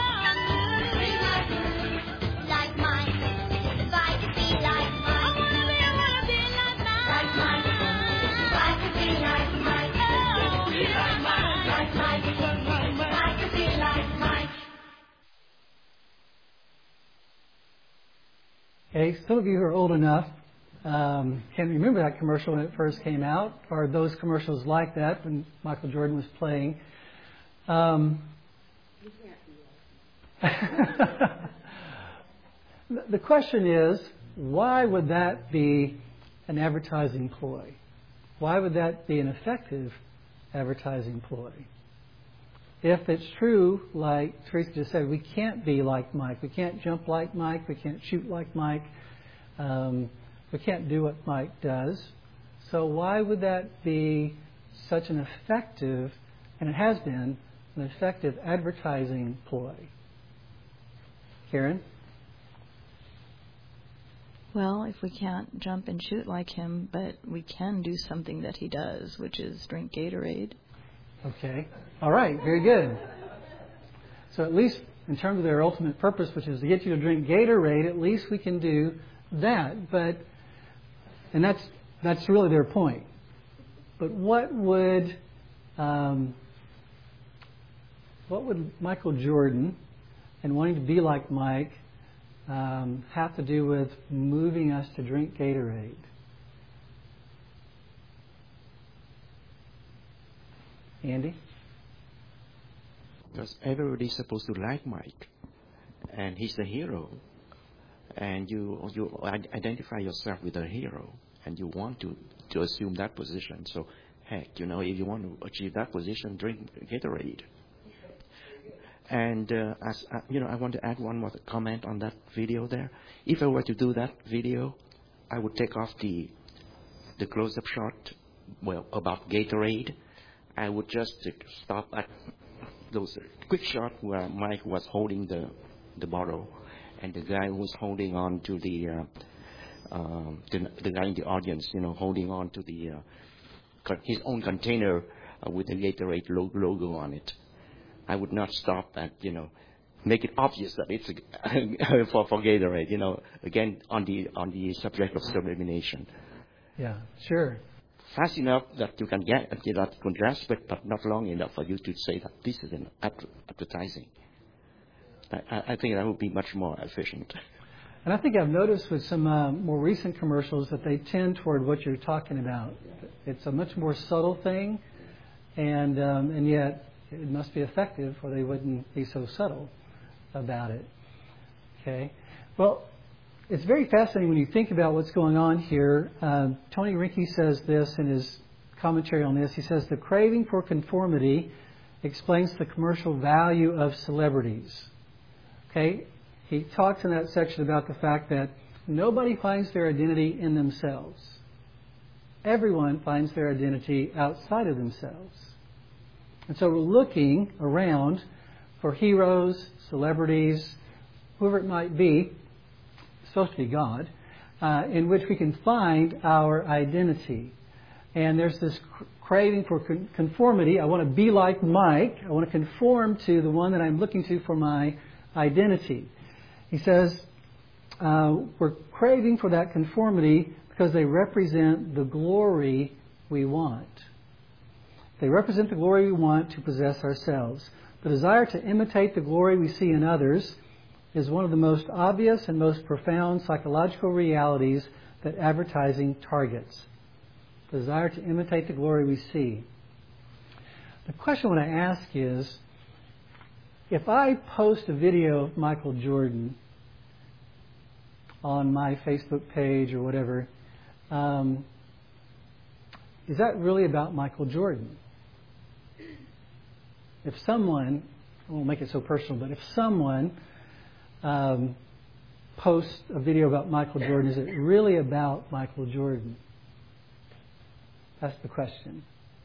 Okay, some of you who are old enough um, can remember that commercial when it first came out, or those commercials like that when Michael Jordan was playing. Um, the question is, why would that be an advertising ploy? Why would that be an effective advertising ploy? If it's true, like Teresa just said, we can't be like Mike. We can't jump like Mike. We can't shoot like Mike. Um, we can't do what Mike does. So why would that be such an effective, and it has been, an effective advertising ploy? Karen? Well, if we can't jump and shoot like him, but we can do something that he does, which is drink Gatorade. Okay. All right. Very good. So at least in terms of their ultimate purpose, which is to get you to drink Gatorade, at least we can do that. But, and that's that's really their point. But what would um, what would Michael Jordan and wanting to be like Mike um, have to do with moving us to drink Gatorade? Andy? Because everybody's supposed to like Mike, and he's the hero, and you you identify yourself with the hero, and you want to, to assume that position. So, heck, you know, if you want to achieve that position, drink Gatorade. And uh, as uh, you know, I want to add one more comment on that video there. If I were to do that video, I would take off the the close-up shot, well, about Gatorade. I would just stop at those quick shot where Mike was holding the the bottle, and the guy was holding on to the uh, um, the, the guy in the audience, you know, holding on to the uh, his own container uh, with the Gatorade logo on it. I would not stop at, you know, make it obvious that it's a, for for Gatorade. You know, again on the on the subject of self-elimination. Yeah, sure. Fast enough that you can get, you know, you can grasp it, but not long enough for you to say that this is an advertising. I, I think that would be much more efficient. And I think I've noticed with some uh, more recent commercials that they tend toward what you're talking about. It's a much more subtle thing, and um, and yet it must be effective, or they wouldn't be so subtle about it. Okay. Well, it's very fascinating when you think about what's going on here. Uh, Tony Rinke says this in his commentary on this. He says, the craving for conformity explains the commercial value of celebrities. Okay? He talks in that section about the fact that nobody finds their identity in themselves. Everyone finds their identity outside of themselves. And so we're looking around for heroes, celebrities, whoever it might be, supposed to be God, uh, in which we can find our identity. And there's this cr- craving for con- conformity. I want to be like Mike. I want to conform to the one that I'm looking to for my identity. He says uh, we're craving for that conformity because they represent the glory we want. They represent the glory we want to possess ourselves. The desire to imitate the glory we see in others is one of the most obvious and most profound psychological realities that advertising targets. The desire to imitate the glory we see. The question I want to ask is, if I post a video of Michael Jordan on my Facebook page or whatever, um, is that really about Michael Jordan? If someone, I won't make it so personal, but if someone Um, post a video about Michael Jordan, is it really about Michael Jordan? That's the question.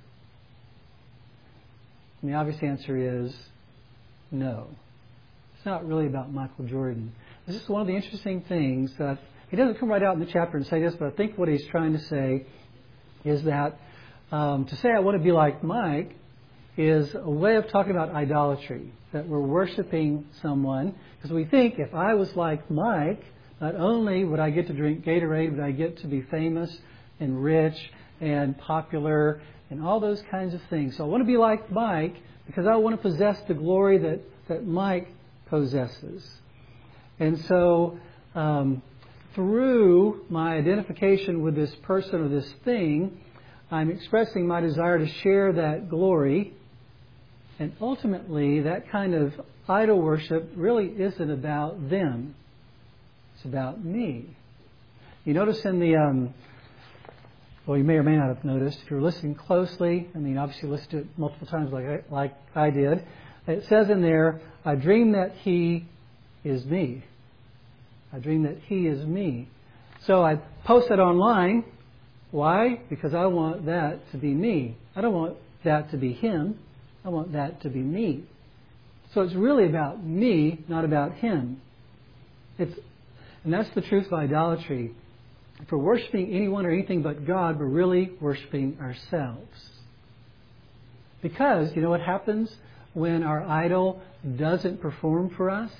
And the obvious answer is no. It's not really about Michael Jordan. This is one of the interesting things that he doesn't come right out in the chapter and say this, but I think what he's trying to say is that um, to say I want to be like Mike is a way of talking about idolatry, that we're worshiping someone, because we think if I was like Mike, not only would I get to drink Gatorade, but I get to be famous and rich and popular and all those kinds of things. So I want to be like Mike because I want to possess the glory that, that Mike possesses. And so um, through my identification with this person or this thing, I'm expressing my desire to share that glory. And ultimately, that kind of idol worship really isn't about them. It's about me. You notice in the, um, well, you may or may not have noticed, if you're listening closely, I mean, obviously listen to it multiple times like I, like I did, it says in there, I dream that he is me. I dream that he is me. So I post that online. Why? Because I want that to be me. I don't want that to be him. I want that to be me. So it's really about me, not about him. It's, and that's the truth of idolatry. If we're worshiping anyone or anything but God, we're really worshiping ourselves. Because, you know what happens when our idol doesn't perform for us?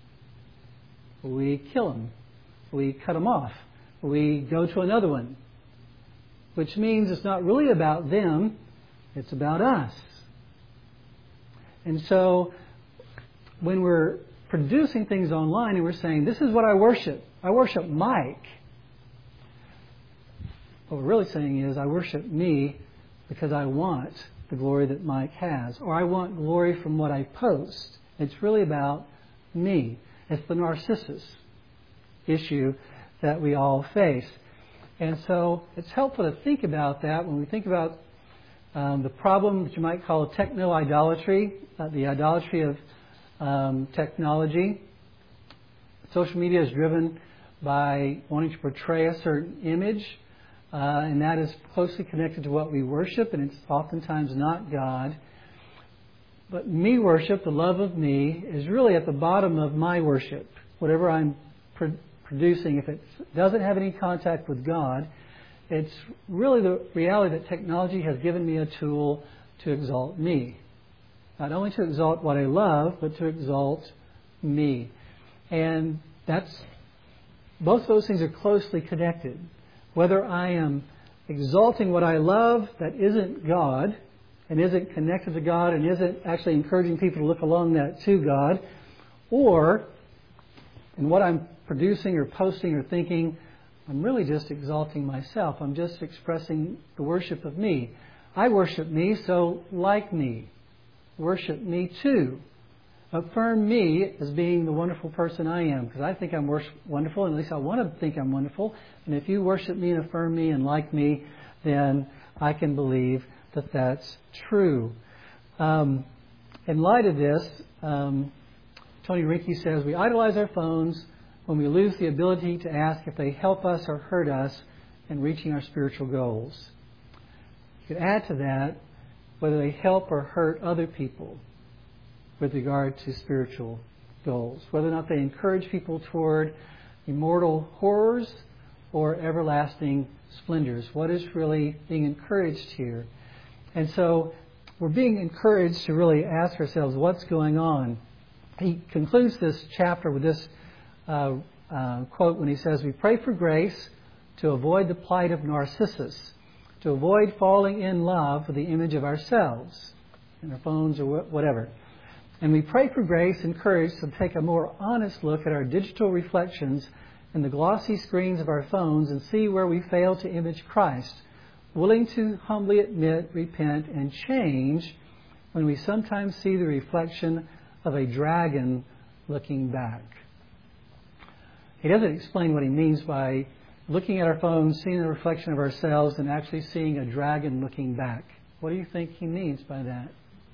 We kill him. We cut him off. We go to another one. Which means it's not really about them, it's about us. And so, when we're producing things online and we're saying, this is what I worship. I worship Mike. What we're really saying is, I worship me because I want the glory that Mike has. Or I want glory from what I post. It's really about me. It's the narcissus issue that we all face. And so it's helpful to think about that when we think about um, the problem that you might call techno-idolatry, uh, the idolatry of um, technology. Social media is driven by wanting to portray a certain image, uh, and that is closely connected to what we worship, and it's oftentimes not God. But me worship, the love of me, is really at the bottom of my worship. Whatever I'm pro- producing, if it doesn't have any contact with God, it's really the reality that technology has given me a tool to exalt me. Not only to exalt what I love, but to exalt me. And that's, both those things are closely connected. Whether I am exalting what I love that isn't God, and isn't connected to God, and isn't actually encouraging people to look along that to God, or in what I'm producing or posting or thinking, I'm really just exalting myself. I'm just expressing the worship of me. I worship me, so like me. Worship me too. Affirm me as being the wonderful person I am, because I think I'm wonderful, and at least I want to think I'm wonderful. And if you worship me and affirm me and like me, then I can believe that that's true. Um, in light of this, um, Tony Rinke says, we idolize our phones when we lose the ability to ask if they help us or hurt us in reaching our spiritual goals. You could add to that whether they help or hurt other people with regard to spiritual goals, whether or not they encourage people toward immortal horrors or everlasting splendors. What is really being encouraged here? And so we're being encouraged to really ask ourselves what's going on. He concludes this chapter with this uh, uh, quote when he says, we pray for grace to avoid the plight of Narcissus, to avoid falling in love with the image of ourselves, in our phones or whatever. And we pray for grace and courage to take a more honest look at our digital reflections in the glossy screens of our phones and see where we fail to image Christ, willing to humbly admit, repent, and change when we sometimes see the reflection of a dragon looking back. He doesn't explain what he means by looking at our phones, seeing the reflection of ourselves, and actually seeing a dragon looking back. What do you think he means by that?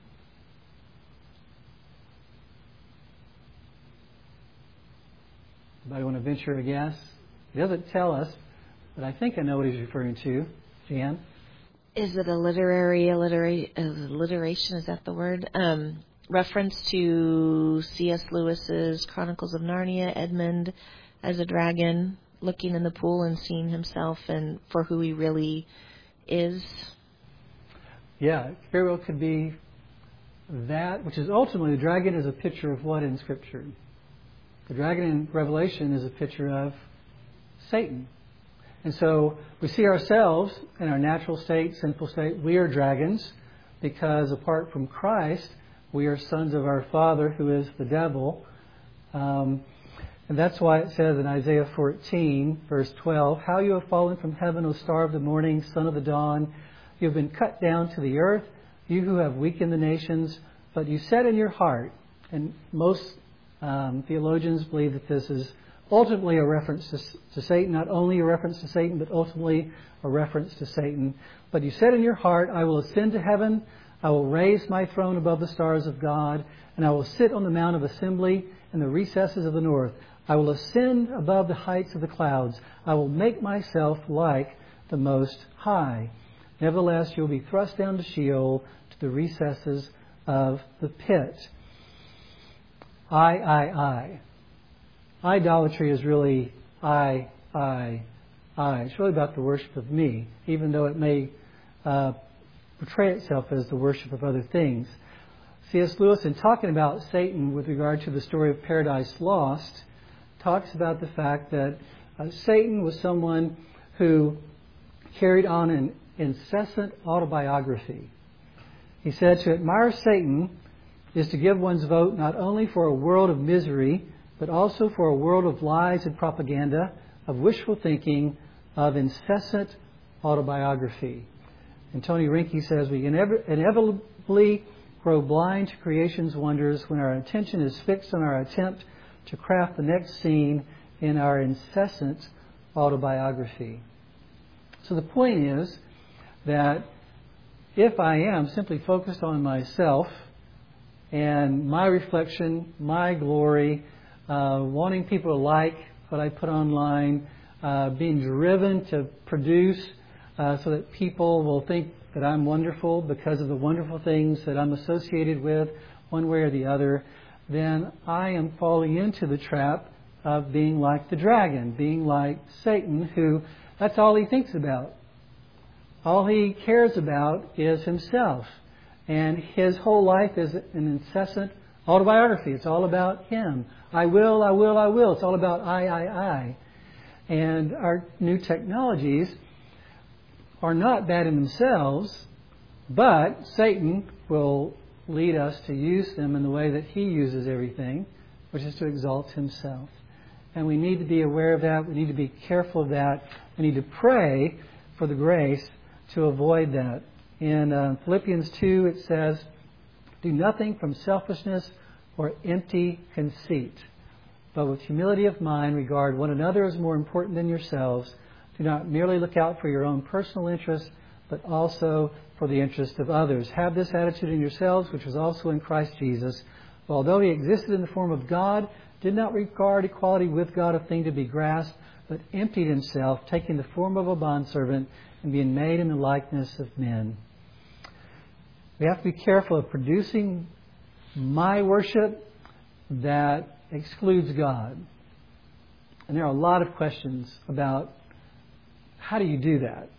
Anybody want to venture a guess? He doesn't tell us, but I think I know what he's referring to. Jan? Is it a literary allitera- alliteration? Is that the word? Um, reference to C S Lewis's Chronicles of Narnia, Edmund as a dragon looking in the pool and seeing himself and for who he really is? Yeah, it very well could be that, which is ultimately the dragon is a picture of what in Scripture? The dragon in Revelation is a picture of Satan. And so we see ourselves in our natural state, sinful state. We are dragons because apart from Christ, we are sons of our Father who is the devil. Um, and that's why it says in Isaiah fourteen, verse twelve, how you have fallen from heaven, O star of the morning, son of the dawn. You have been cut down to the earth, you who have weakened the nations. But you said in your heart, and most um, theologians believe that this is ultimately a reference to, to Satan, not only a reference to Satan, but ultimately a reference to Satan. But you said in your heart, I will ascend to heaven, I will raise my throne above the stars of God, and I will sit on the mount of assembly in the recesses of the north. I will ascend above the heights of the clouds. I will make myself like the Most High. Nevertheless, you will be thrust down to Sheol, to the recesses of the pit. I, I, I. Idolatry is really I, I, I. It's really about the worship of me, even though it may uh, portray itself as the worship of other things. C S Lewis, in talking about Satan with regard to the story of Paradise Lost, talks about the fact that uh, Satan was someone who carried on an incessant autobiography. He said, to admire Satan is to give one's vote not only for a world of misery, but also for a world of lies and propaganda, of wishful thinking, of incessant autobiography. And Tony Rinke says, we inevitably grow blind to creation's wonders when our attention is fixed on our attempt to craft the next scene in our incessant autobiography. So the point is that if I am simply focused on myself and my reflection, my glory, uh, wanting people to like what I put online, uh, being driven to produce uh, so that people will think that I'm wonderful because of the wonderful things that I'm associated with one way or the other, then I am falling into the trap of being like the dragon, being like Satan, who that's all he thinks about. All he cares about is himself. And his whole life is an incessant autobiography. It's all about him. I will, I will, I will. It's all about I, I, I. And our new technologies are not bad in themselves, but Satan will lead us to use them in the way that he uses everything, which is to exalt himself. And we need to be aware of that. We need to be careful of that. We need to pray for the grace to avoid that. In uh, Philippians two, it says, do nothing from selfishness or empty conceit, but with humility of mind regard one another as more important than yourselves. Do not merely look out for your own personal interests, but also for the interest of others. Have this attitude in yourselves, which was also in Christ Jesus, who, although he existed in the form of God, did not regard equality with God a thing to be grasped, but emptied himself, taking the form of a bondservant and being made in the likeness of men. We have to be careful of producing my worship that excludes God. And there are a lot of questions about how do you do that.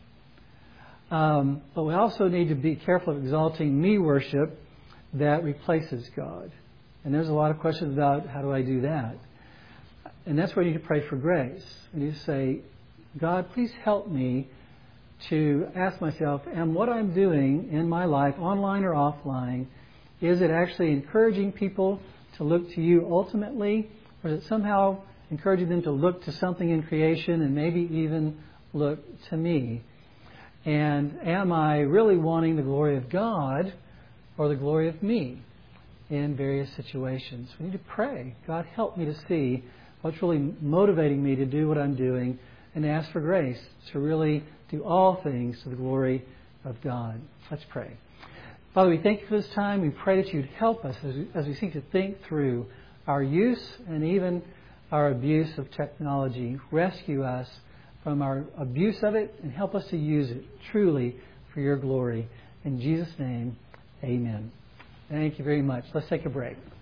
Um, but we also need to be careful of exalting me worship that replaces God. And there's a lot of questions about how do I do that. And that's where you need to pray for grace. And you say, God, please help me to ask myself, am what I'm doing in my life, online or offline, is it actually encouraging people to look to you ultimately? Or is it somehow encouraging them to look to something in creation and maybe even look to me? And am I really wanting the glory of God or the glory of me in various situations? We need to pray. God, help me to see what's really motivating me to do what I'm doing, and ask for grace to really do all things to the glory of God. Let's pray. Father, we thank you for this time. We pray that you'd help us as we, as we seek to think through our use and even our abuse of technology. Rescue us from our abuse of it and help us to use it truly for your glory. In Jesus' name, amen. Thank you very much. Let's take a break.